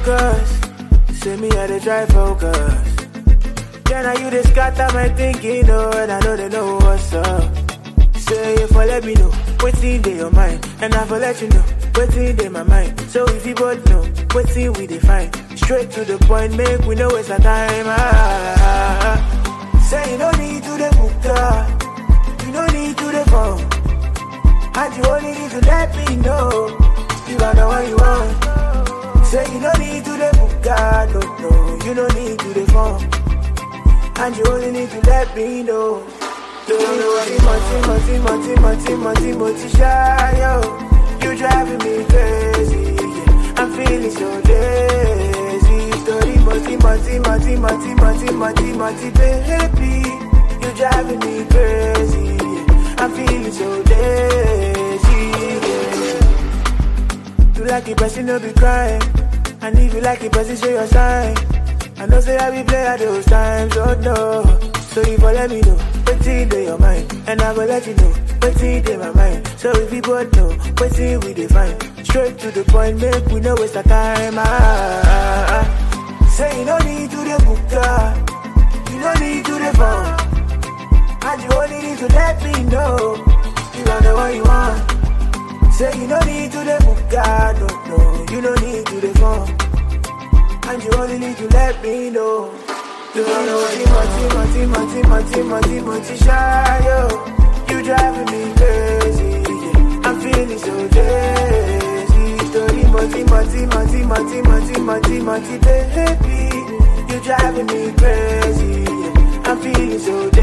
focus. Say me how they try focus. Yeah, now you just scatter my thinking, oh, and I know they know what's up. Say if I let me know, what's in your mind, and I will let you know, what's in my mind. So if you both know, what's in we define. Straight to the point, make we know it's a time. Say you don't need to the book, you don't need to the phone, and you only need to let me know you are the one you want. Say you don't need to the book, no, you don't need to the phone, and you only need to let me know. Moti shy, yo. You driving me crazy, yeah. I'm feeling so lazy. Story, moti, baby. You driving me crazy, yeah. I'm feeling so lazy, yeah. You like it, but you no be crying. And if you like it, but you show your sign. I know say I be play at those times, oh no. So if you let me know, what's in your mind, and I will let you know, what's in my mind. So if you both know, what's in we define. Straight to the point, make we know it's the time. Say you don't need to the book, you don't need to the phone, and you only need to let me know you are the one you want. Say you don't need to the book, no, you don't need to the phone, and you only need to let me know. You moti shy, yo. You driving me crazy, yeah. I'm feeling so lazy. Story, moti, baby. You driving me crazy, yeah. I'm feeling so